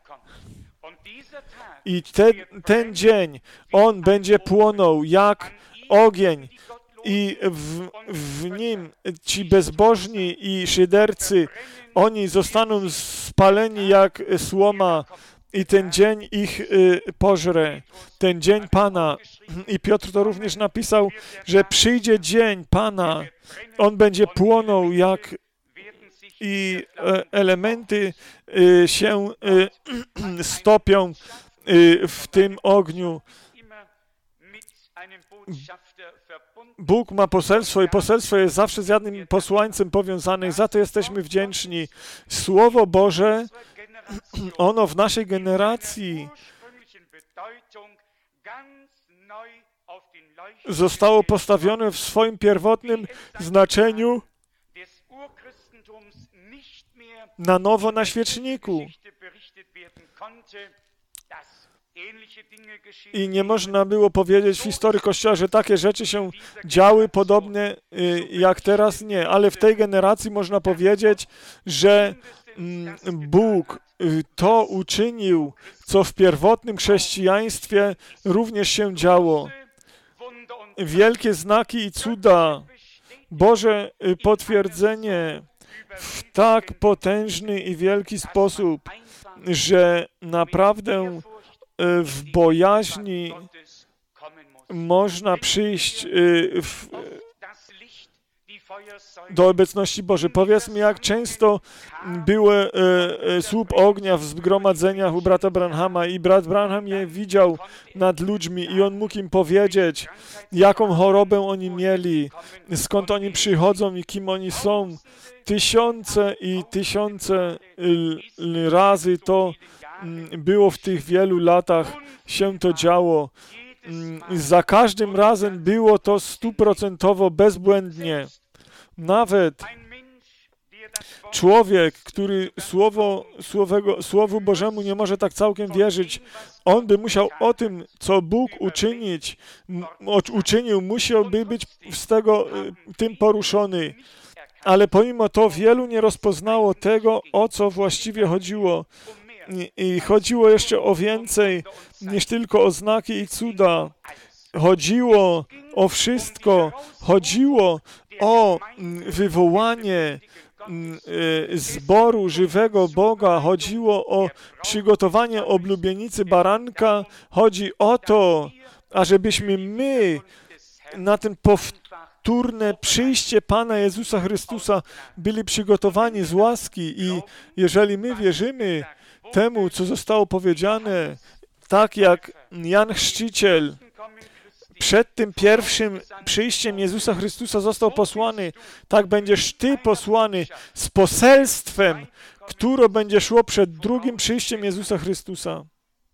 I te, ten dzień, on będzie płonął jak ogień i w, w nim ci bezbożni i szydercy, oni zostaną spaleni jak słoma, i ten dzień ich y, pożre, ten dzień Pana. I Piotr to również napisał, że przyjdzie dzień Pana, on będzie płonął jak i e, elementy y, się y, stopią y, w tym ogniu. Bóg ma poselstwo i poselstwo jest zawsze z jednym posłańcem powiązane. Za to jesteśmy wdzięczni. Słowo Boże, ono w naszej generacji zostało postawione w swoim pierwotnym znaczeniu na nowo na świeczniku. I nie można było powiedzieć w historii Kościoła, że takie rzeczy się działy podobne jak teraz. Nie, ale w tej generacji można powiedzieć, że Bóg to uczynił, co w pierwotnym chrześcijaństwie również się działo. Wielkie znaki i cuda, Boże potwierdzenie w tak potężny i wielki sposób, że naprawdę w bojaźni można przyjść w, do obecności Bożej. Powiedzmy, jak często były e, e, słup ognia w zgromadzeniach u brata Branhama i brat Branham je widział nad ludźmi i on mógł im powiedzieć, jaką chorobę oni mieli, skąd oni przychodzą i kim oni są. Tysiące i tysiące y, razy to y, było w tych wielu latach, się to działo. Y, za każdym razem było to stuprocentowo bezbłędnie. Nawet człowiek, który słowo, słowego, Słowu Bożemu nie może tak całkiem wierzyć, on by musiał o tym, co Bóg uczynić, uczynił, musiałby być z tego tym poruszony. Ale pomimo to wielu nie rozpoznało tego, o co właściwie chodziło. I, i chodziło jeszcze o więcej niż tylko o znaki i cuda. Chodziło o wszystko. Chodziło o wywołanie zboru żywego Boga. Chodziło o przygotowanie oblubienicy baranka. Chodzi o to, ażebyśmy my na ten powtórne przyjście Pana Jezusa Chrystusa byli przygotowani z łaski i jeżeli my wierzymy temu, co zostało powiedziane, tak jak Jan Chrzciciel przed tym pierwszym przyjściem Jezusa Chrystusa został posłany, tak będziesz Ty posłany z poselstwem, które będzie szło przed drugim przyjściem Jezusa Chrystusa.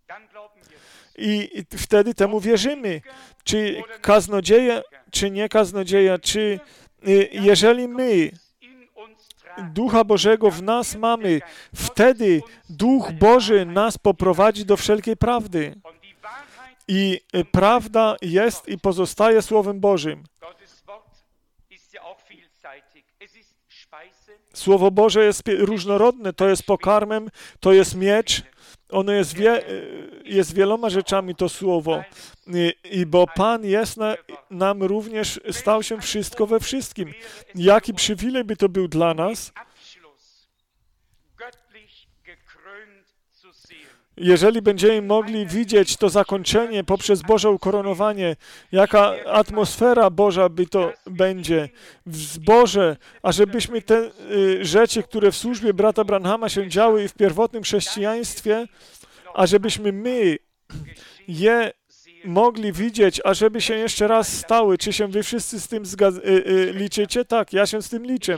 I wtedy temu wierzymy. Czy kaznodzieja, czy nie kaznodzieja, czy jeżeli my Ducha Bożego w nas mamy, wtedy Duch Boży nas poprowadzi do wszelkiej prawdy. I prawda jest i pozostaje Słowem Bożym. Słowo Boże jest różnorodne, to jest pokarmem, to jest miecz, ono jest, wie, jest wieloma rzeczami, to Słowo. I, i bo Pan jest na, nam również, stał się wszystko we wszystkim. Jaki przywilej by to był dla nas, jeżeli będziemy mogli widzieć to zakończenie poprzez Boże ukoronowanie, jaka atmosfera Boża by to będzie w zborze, a żebyśmy te y, rzeczy, które w służbie brata Branhama się działy i w pierwotnym chrześcijaństwie, a żebyśmy my je mogli widzieć, a żeby się jeszcze raz stały. Czy się wy wszyscy z tym zgad- y, y, liczycie? Tak, ja się z tym liczę.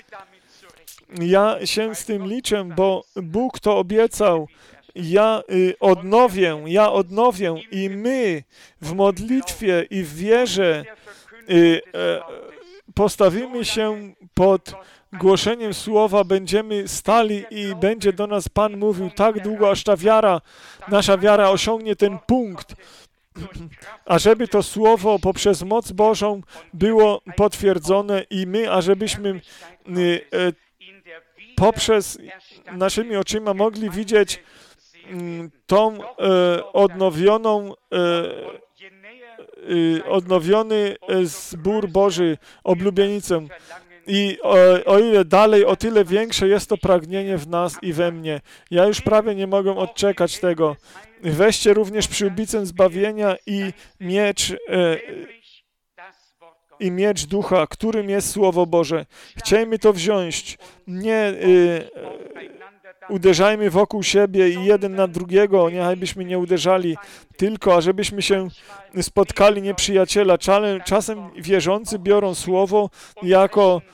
Ja się z tym liczę, bo Bóg to obiecał. Ja y, odnowię, ja odnowię i my w modlitwie i w wierze y, y, postawimy się pod głoszeniem słowa, będziemy stali i będzie do nas Pan mówił tak długo, aż ta wiara, nasza wiara osiągnie ten punkt, ażeby to słowo poprzez moc Bożą było potwierdzone i my, ażebyśmy y, y, poprzez naszymi oczyma mogli widzieć tą e, odnowioną, e, e, odnowiony zbór Boży, oblubienicę. I o, o ile dalej, o tyle większe jest to pragnienie w nas i we mnie. Ja już prawie nie mogę odczekać tego. Weźcie również przyłbicę zbawienia i miecz, e, i miecz ducha, którym jest Słowo Boże. Chciejmy to wziąć. Nie e, uderzajmy wokół siebie i jeden na drugiego, niechajbyśmy nie uderzali, tylko ażebyśmy się spotkali nieprzyjaciela. Czasem wierzący biorą słowo jako,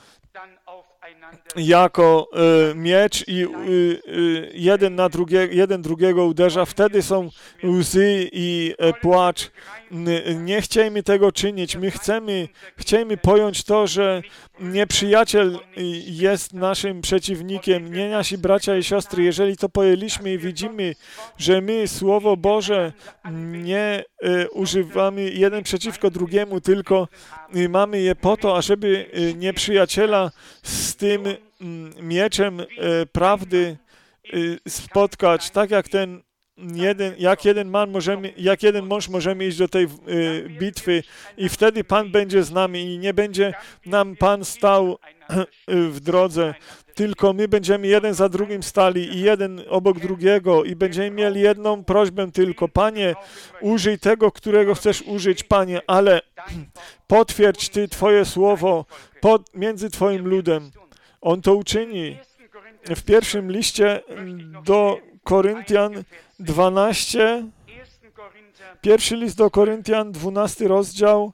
jako e, miecz i e, e, jeden na drugiego, jeden drugiego uderza. Wtedy są łzy i e, płacz. Nie chciejmy tego czynić. My chcemy, chcemy pojąć to, że nieprzyjaciel jest naszym przeciwnikiem, nie nasi bracia i siostry. Jeżeli to pojęliśmy i widzimy, że my Słowo Boże nie y, używamy jeden przeciwko drugiemu, tylko y, mamy je po to, ażeby y, nieprzyjaciela z tym y, mieczem y, prawdy y, spotkać, tak jak ten jeden, jak jeden man możemy, jak jeden mąż możemy iść do tej y, bitwy i wtedy Pan będzie z nami i nie będzie nam Pan stał w drodze, tylko my będziemy jeden za drugim stali i jeden obok drugiego i będziemy mieli jedną prośbę tylko. Panie, użyj tego, którego chcesz użyć, Panie, ale potwierdź Ty Twoje słowo pod, między Twoim ludem. On to uczyni. W pierwszym liście do Koryntian dwanaście, pierwszy list do Koryntian, dwunasty rozdział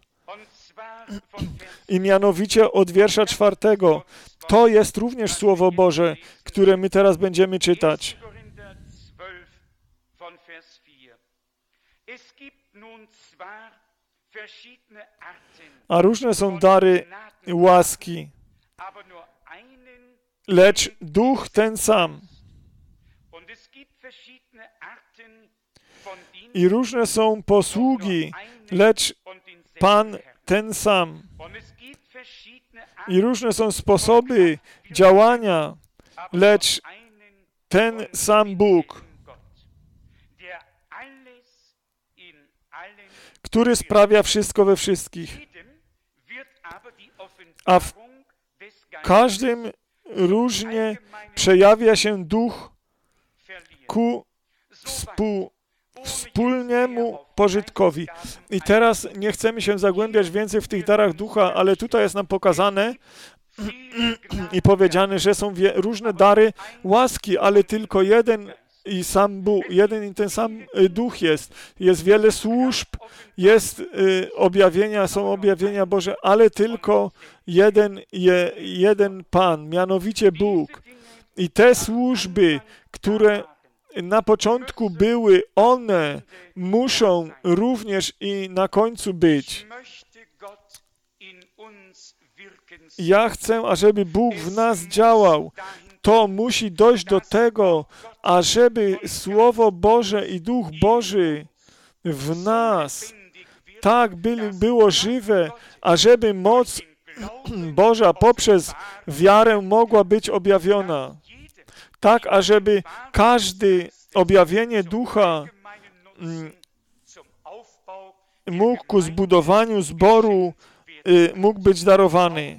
i mianowicie od wiersza czwartego. To jest również Słowo Boże, które my teraz będziemy czytać. A różne są dary łaski, lecz Duch ten sam. I różne są posługi, lecz Pan ten sam. I różne są sposoby działania, lecz ten sam Bóg, który sprawia wszystko we wszystkich. A w każdym różnie przejawia się Duch ku współ, wspólnemu pożytkowi. I teraz nie chcemy się zagłębiać więcej w tych darach Ducha, ale tutaj jest nam pokazane i powiedziane, że są wie, różne dary łaski, ale tylko jeden i sam Bóg, jeden i ten sam Duch jest. Jest wiele służb, jest y, objawienia, są objawienia Boże, ale tylko jeden, je, jeden Pan, mianowicie Bóg. I te służby, które na początku były, one muszą również i na końcu być. Ja chcę, ażeby Bóg w nas działał. To musi dojść do tego, ażeby Słowo Boże i Duch Boży w nas tak by, było żywe, ażeby moc Boża poprzez wiarę mogła być objawiona. Tak, ażeby każdy objawienie Ducha mógł ku zbudowaniu zboru mógł być darowany.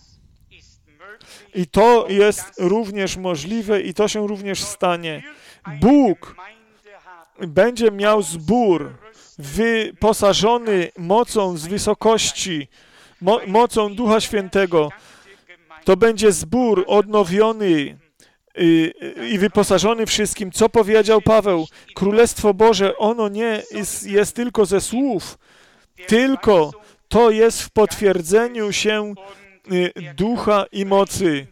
I to jest również możliwe i to się również stanie. Bóg będzie miał zbór wyposażony mocą z wysokości, mo mocą Ducha Świętego. To będzie zbór odnowiony i, i wyposażony wszystkim. Co powiedział Paweł? Królestwo Boże, ono nie jest, jest tylko ze słów, tylko to jest w potwierdzeniu się Ducha i mocy.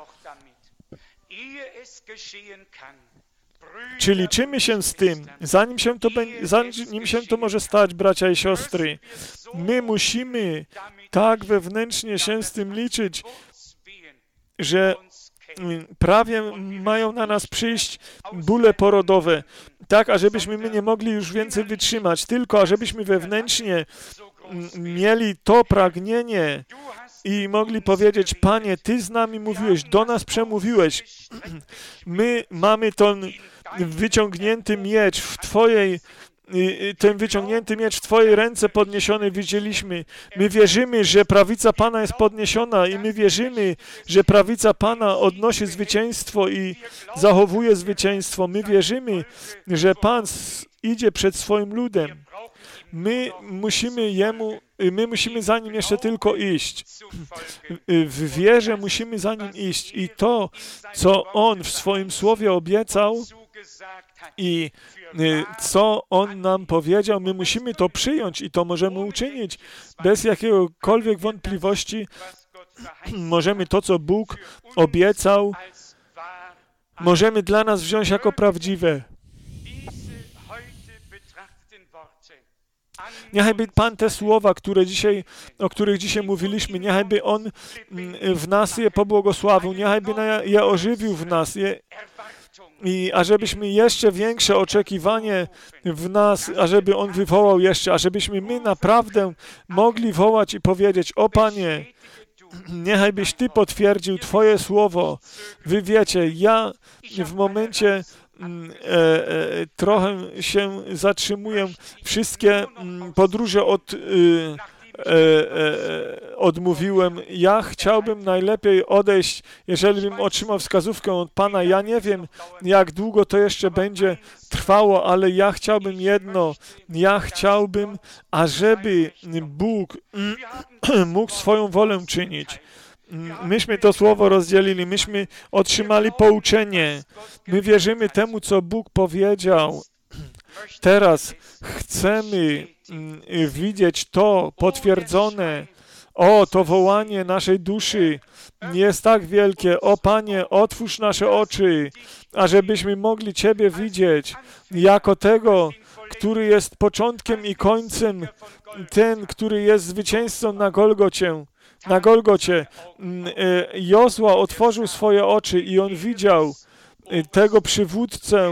Czy liczymy się z tym, zanim się to, zanim się to może stać, bracia i siostry? My musimy tak wewnętrznie się z tym liczyć, że prawie mają na nas przyjść bóle porodowe, tak, ażebyśmy my nie mogli już więcej wytrzymać, tylko ażebyśmy wewnętrznie mieli to pragnienie i mogli powiedzieć: Panie, Ty z nami mówiłeś, do nas przemówiłeś. My mamy ten wyciągnięty miecz w Twojej, ten wyciągnięty miecz w Twojej ręce podniesiony widzieliśmy. My wierzymy, że prawica Pana jest podniesiona i my wierzymy, że prawica Pana odnosi zwycięstwo i zachowuje zwycięstwo. My wierzymy, że Pan idzie przed swoim ludem. My musimy Jemu, my musimy za Nim jeszcze tylko iść. W wierze musimy za Nim iść i to, co On w swoim Słowie obiecał i co On nam powiedział, my musimy to przyjąć i to możemy uczynić. Bez jakiegokolwiek wątpliwości możemy to, co Bóg obiecał, możemy dla nas wziąć jako prawdziwe. Niechajby Pan te słowa, które dzisiaj, o których dzisiaj mówiliśmy, niechajby On w nas je pobłogosławił, niechajby je ożywił w nas, je, i ażebyśmy jeszcze większe oczekiwanie w nas, ażeby On wywołał jeszcze, ażebyśmy my naprawdę mogli wołać i powiedzieć: o Panie, niechajbyś Ty potwierdził Twoje słowo. Wy wiecie, ja w momencie e, trochę się zatrzymuję. Wszystkie podróże od, e, e, odmówiłem. Ja chciałbym najlepiej odejść, jeżeli bym otrzymał wskazówkę od Pana. Ja nie wiem, jak długo to jeszcze będzie trwało, ale ja chciałbym jedno. Ja chciałbym, ażeby Bóg mógł swoją wolę czynić. Myśmy to słowo rozdzielili, myśmy otrzymali pouczenie. My wierzymy temu, co Bóg powiedział. Teraz chcemy widzieć to potwierdzone. O, to wołanie naszej duszy jest tak wielkie. O Panie, otwórz nasze oczy, ażebyśmy mogli Ciebie widzieć jako tego, który jest początkiem i końcem, ten, który jest zwycięzcą na Golgocie. Na Golgocie Jozua otworzył swoje oczy i on widział tego przywódcę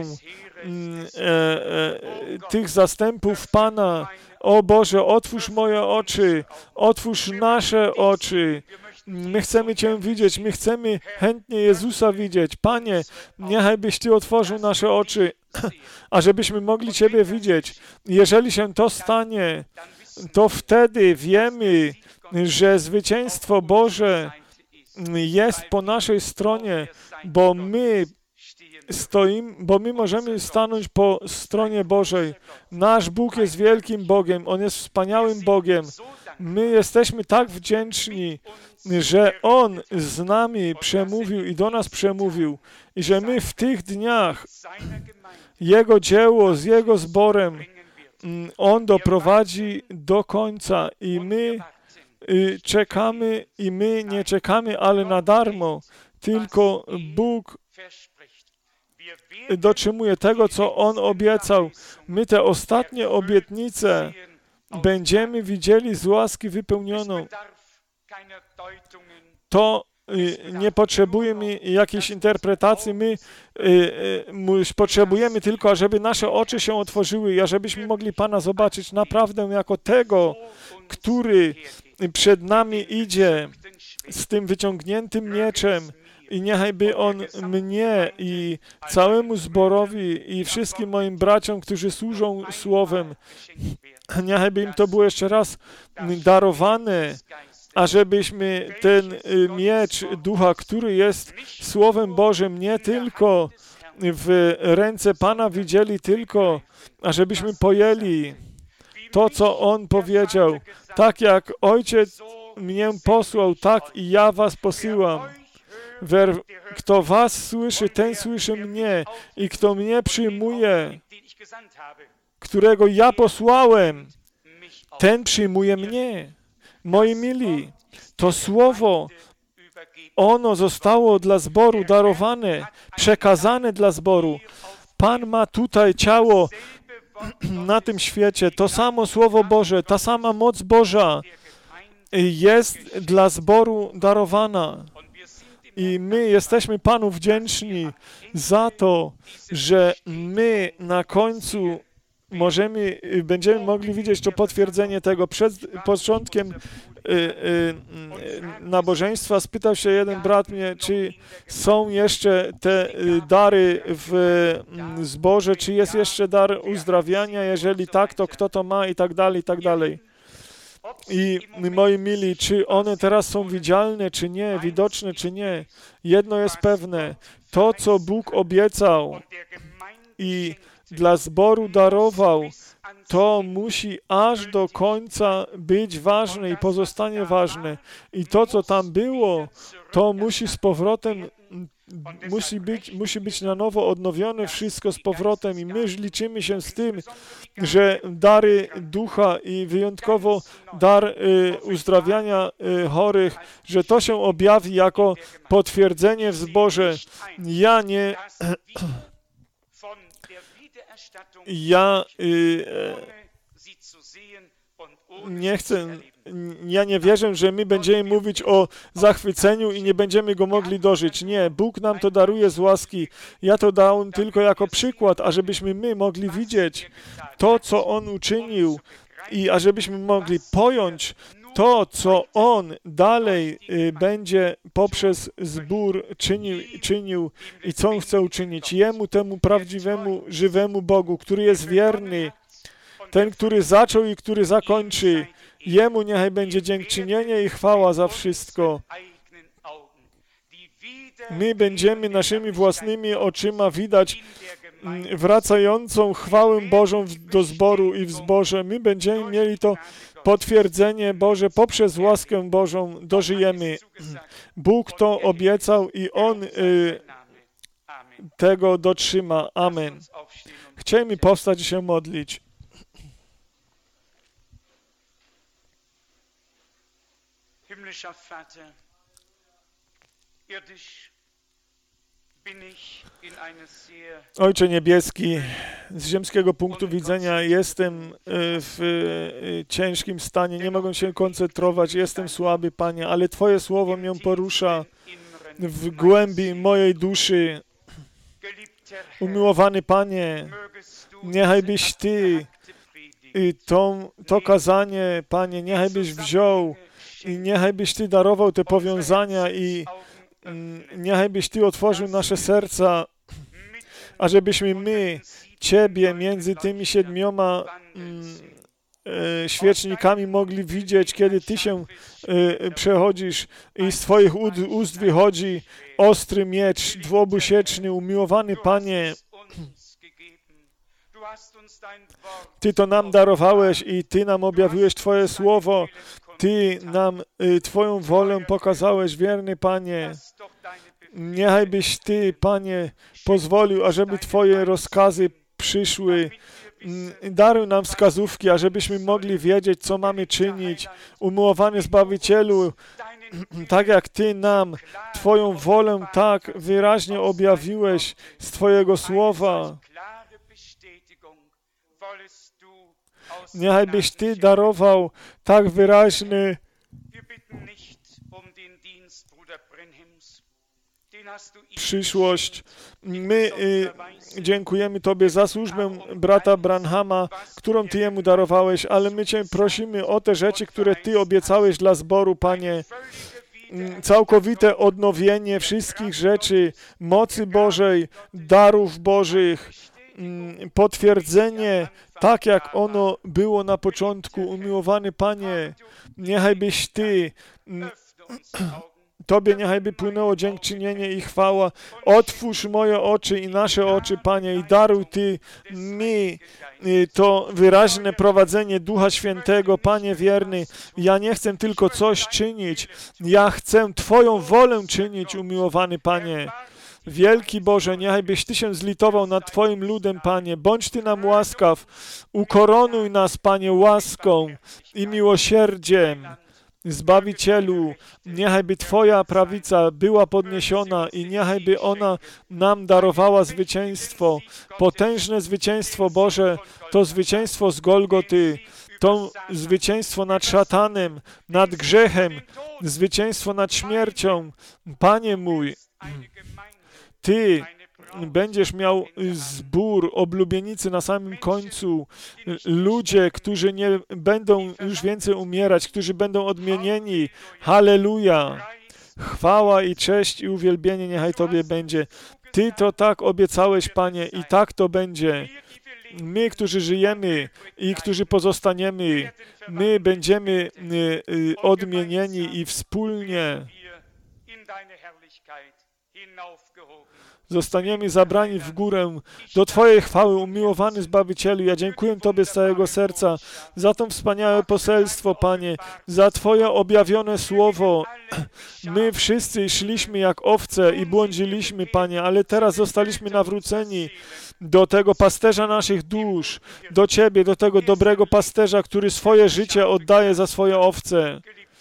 tych zastępów Pana. O Boże, otwórz moje oczy, otwórz nasze oczy. My chcemy Cię widzieć, my chcemy chętnie Jezusa widzieć. Panie, niechaj byś Ty otworzył nasze oczy, ażebyśmy mogli Ciebie widzieć. Jeżeli się to stanie, to wtedy wiemy, że zwycięstwo Boże jest po naszej stronie, bo my stoimy, bo my możemy stanąć po stronie Bożej. Nasz Bóg jest wielkim Bogiem, On jest wspaniałym Bogiem. My jesteśmy tak wdzięczni, że On z nami przemówił i do nas przemówił i że my w tych dniach Jego dzieło z Jego zborem On doprowadzi do końca i my czekamy i my nie czekamy, ale na darmo, tylko Bóg dotrzymuje tego, co On obiecał. My te ostatnie obietnice będziemy widzieli z łaski wypełnioną. To nie potrzebujemy jakiejś interpretacji, my potrzebujemy tylko, ażeby nasze oczy się otworzyły i ażebyśmy mogli Pana zobaczyć naprawdę jako tego, który przed nami idzie z tym wyciągniętym mieczem i niechaj by On mnie i całemu zborowi i wszystkim moim braciom, którzy służą Słowem, niechaj by im to było jeszcze raz darowane, ażebyśmy ten miecz Ducha, który jest Słowem Bożym, nie tylko w ręce Pana widzieli, tylko ażebyśmy pojęli to, co On powiedział. Tak jak Ojciec mnie posłał, tak i ja was posyłam. Kto was słyszy, ten słyszy mnie i kto mnie przyjmuje, którego ja posłałem, ten przyjmuje mnie. Moi mili, to słowo, ono zostało dla zboru darowane, przekazane dla zboru. Pan ma tutaj ciało na tym świecie, to samo Słowo Boże, ta sama moc Boża jest dla zboru darowana. I my jesteśmy Panu wdzięczni za to, że my na końcu możemy, będziemy mogli widzieć to potwierdzenie tego. Przed początkiem y, y, nabożeństwa spytał się jeden brat mnie, czy są jeszcze te dary w zborze, czy jest jeszcze dar uzdrawiania, jeżeli tak, to kto to ma i tak dalej, i tak dalej. I moi mili, czy one teraz są widzialne, czy nie, widoczne, czy nie, jedno jest pewne, to, co Bóg obiecał i dla zboru darował, to musi aż do końca być ważne i pozostanie ważne. I to, co tam było, to musi z powrotem, musi być, musi być na nowo odnowione wszystko z powrotem i my liczymy się z tym, że dary ducha i wyjątkowo dar y, uzdrawiania y, chorych, że to się objawi jako potwierdzenie w zborze. Ja nie... Ja y, nie chcę, ja nie wierzę, że my będziemy mówić o zachwyceniu i nie będziemy go mogli dożyć. Nie, Bóg nam to daruje z łaski. Ja to dałem tylko jako przykład, ażebyśmy my mogli widzieć to, co On uczynił i ażebyśmy mogli pojąć to, co On dalej y, będzie poprzez zbór czynił, czynił i co On chce uczynić. Jemu, temu prawdziwemu, żywemu Bogu, który jest wierny, ten, który zaczął i który zakończy, Jemu niechaj będzie dziękczynienie i chwała za wszystko. My będziemy naszymi własnymi oczyma widać wracającą chwałę Bożą do zboru i w zborze. My będziemy mieli to potwierdzenie Boże, poprzez łaskę Bożą dożyjemy. Bóg to obiecał i On y, tego dotrzyma. Amen. Chcielibyśmy powstać i się modlić. Ojcze Niebieski, z ziemskiego punktu widzenia jestem w ciężkim stanie, nie mogę się koncentrować, jestem słaby, Panie, ale Twoje słowo mnie porusza w głębi mojej duszy. Umiłowany Panie, niechaj byś Ty to, to kazanie, Panie, niechaj byś wziął i niechaj byś Ty darował te powiązania i niechaj byś Ty otworzył nasze serca, ażebyśmy my Ciebie między tymi siedmioma mm, e, świecznikami mogli widzieć, kiedy Ty się e, przechodzisz i z Twoich ust, ust wychodzi ostry miecz, dwuobusieczny, umiłowany Panie. Ty to nam darowałeś i Ty nam objawiłeś Twoje słowo. Ty nam y, Twoją wolę pokazałeś, wierny Panie. Niechaj byś Ty, Panie, pozwolił, ażeby Twoje rozkazy przyszły. Daruj nam wskazówki, ażebyśmy mogli wiedzieć, co mamy czynić. Umiłowany Zbawicielu, tak jak Ty nam Twoją wolę tak wyraźnie objawiłeś z Twojego słowa. Niechaj byś Ty darował tak wyraźny przyszłość. My y, dziękujemy Tobie za służbę brata Branhama, którą Ty jemu darowałeś, ale my Cię prosimy o te rzeczy, które Ty obiecałeś dla zboru, Panie. Całkowite odnowienie wszystkich rzeczy, mocy Bożej, darów Bożych, potwierdzenie, tak jak ono było na początku. Umiłowany Panie, niechaj byś Ty, Tobie niechaj by płynęło dziękczynienie i chwała. Otwórz moje oczy i nasze oczy, Panie, i daruj Ty mi to wyraźne prowadzenie Ducha Świętego, Panie wierny. Ja nie chcę tylko coś czynić, ja chcę Twoją wolę czynić, umiłowany Panie. Wielki Boże, niechaj byś Ty się zlitował nad Twoim ludem, Panie. Bądź Ty nam łaskaw. Ukoronuj nas, Panie, łaską i miłosierdziem. Zbawicielu, niechaj by Twoja prawica była podniesiona i niechaj by ona nam darowała zwycięstwo. Potężne zwycięstwo, Boże, to zwycięstwo z Golgoty, to zwycięstwo nad szatanem, nad grzechem, zwycięstwo nad śmiercią. Panie mój, Ty będziesz miał zbór, oblubienicy na samym końcu, ludzie, którzy nie będą już więcej umierać, którzy będą odmienieni. Halleluja! Chwała i cześć i uwielbienie niechaj Tobie będzie. Ty to tak obiecałeś, Panie, i tak to będzie. My, którzy żyjemy i którzy pozostaniemy, my będziemy odmienieni i wspólnie zostaniemy zabrani w górę do Twojej chwały, umiłowany Zbawicielu. Ja dziękuję Tobie z całego serca za to wspaniałe poselstwo, Panie, za Twoje objawione słowo. My wszyscy szliśmy jak owce i błądziliśmy, Panie, ale teraz zostaliśmy nawróceni do tego pasterza naszych dusz, do Ciebie, do tego dobrego pasterza, który swoje życie oddaje za swoje owce.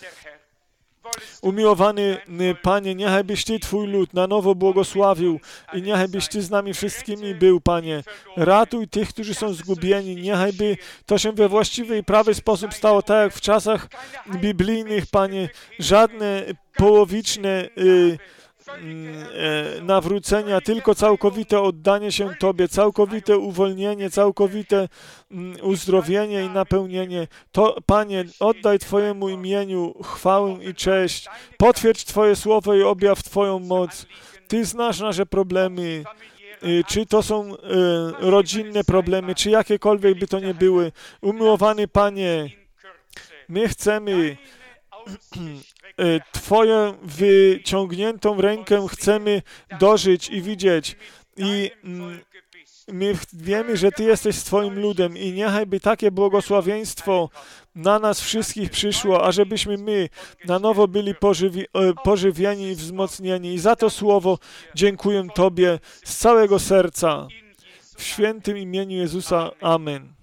Umiłowany Panie, niechaj byś Ty Twój lud na nowo błogosławił i niechaj byś Ty z nami wszystkimi był, Panie. Ratuj tych, którzy są zgubieni, niechaj by to się we właściwy i prawy sposób stało, tak jak w czasach biblijnych, Panie. Żadne połowiczne y, nawrócenia, tylko całkowite oddanie się Tobie, całkowite uwolnienie, całkowite uzdrowienie i napełnienie. To, Panie, oddaj Twojemu imieniu chwałę i cześć. Potwierdź Twoje słowo i objaw Twoją moc. Ty znasz nasze problemy. Czy to są rodzinne problemy, czy jakiekolwiek by to nie były. Umiłowany Panie, my chcemy Twoją wyciągniętą rękę chcemy dożyć i widzieć. I my wiemy, że Ty jesteś Twoim ludem i niechaj by takie błogosławieństwo na nas wszystkich przyszło, ażebyśmy my na nowo byli pożywi pożywieni i wzmocnieni. I za to słowo dziękuję Tobie z całego serca. W świętym imieniu Jezusa. Amen.